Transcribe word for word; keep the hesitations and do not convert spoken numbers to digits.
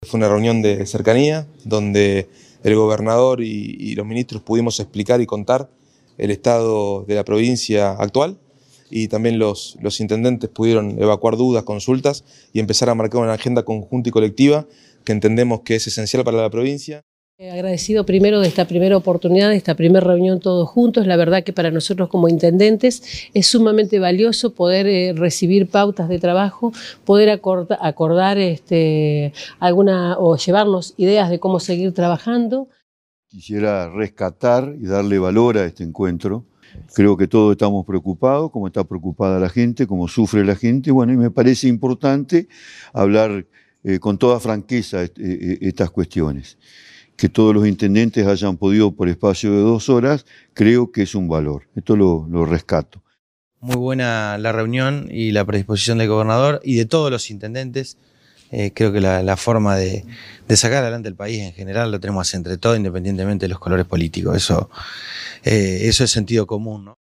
fue una reunión de cercanía donde el gobernador y, y los ministros pudimos explicar y contar el estado de la provincia actual, y también los, los intendentes pudieron evacuar dudas, consultas y empezar a marcar una agenda conjunta y colectiva que entendemos que es esencial para la provincia. Agradecido primero de esta primera oportunidad, de esta primera reunión todos juntos. La verdad que para nosotros como intendentes es sumamente valioso poder eh, recibir pautas de trabajo, poder acordar, acordar este, alguna o llevarnos ideas de cómo seguir trabajando. Quisiera rescatar y darle valor a este encuentro. Creo que todos estamos preocupados, como está preocupada la gente, como sufre la gente. Bueno, y me parece importante hablar eh, con toda franqueza eh, eh, estas cuestiones. Que todos los intendentes hayan podido por espacio de dos horas, creo que es un valor. Esto lo, lo rescato. Muy buena la reunión y la predisposición del gobernador y de todos los intendentes. Eh, creo que la, la forma de, de sacar adelante el país en general lo tenemos entre todos, independientemente de los colores políticos. Eso, eh, eso es sentido común, ¿no?